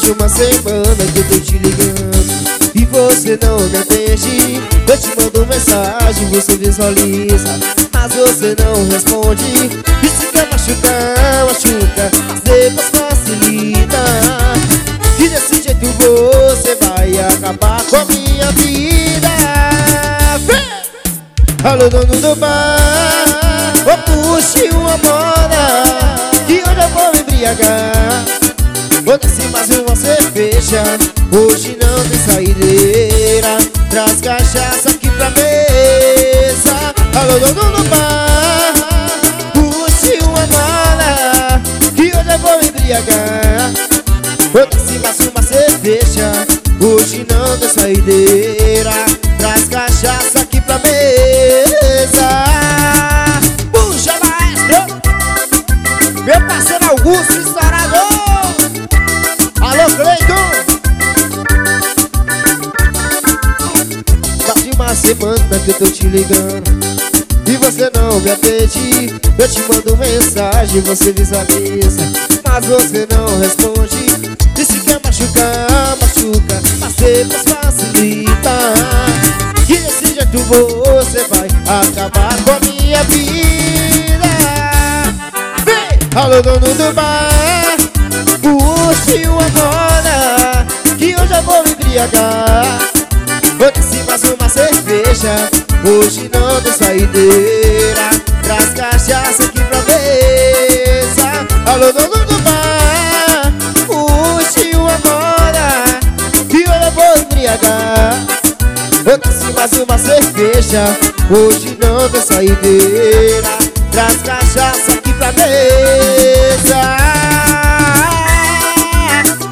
uma semana que eu tô te ligando e você não me atende. Eu te mando mensagem, você visualiza, mas você não responde. E se quer machucar, machuca, mas depois facilita. E desse jeito você vai acabar com a minha vida. Alô, dono do bar, puxe uma moda que hoje eu vou me embriagar. Vou descer mais uma cerveja, hoje não tem saideira. Traz cachaça aqui pra mesa. Alô, dono do bar, puxe uma moda que hoje eu vou me embriagar. Vou descer mais uma cerveja, hoje não tem saideira. Traz cachaça aqui pra mesa. Puxa, maestro! Meu parceiro Augusto, estourador! Alô, Cleiton! Faz uma semana que eu tô te ligando e você não me atende. Eu te mando mensagem, você visualiza, mas você não responde. E se quer machucar, machuca, mas depois facilita. E desse jeito você vai acabar com a minha vida. Vem! Alô, dono do bar, puxe uma moda que hoje eu vou me embriagar. Vou descer mais uma cerveja, hoje não tem saideira. Traz cachaça aqui pra mesa. Alô, dono do bar, puxe uma moda que hoje eu vou me embriagar. Vou descer mais uma cerveja, hoje não tem saideira. Traz cachaça aqui pra mesa.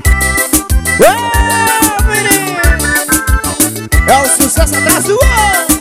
Ô, menino, é o sucesso atrás do outro.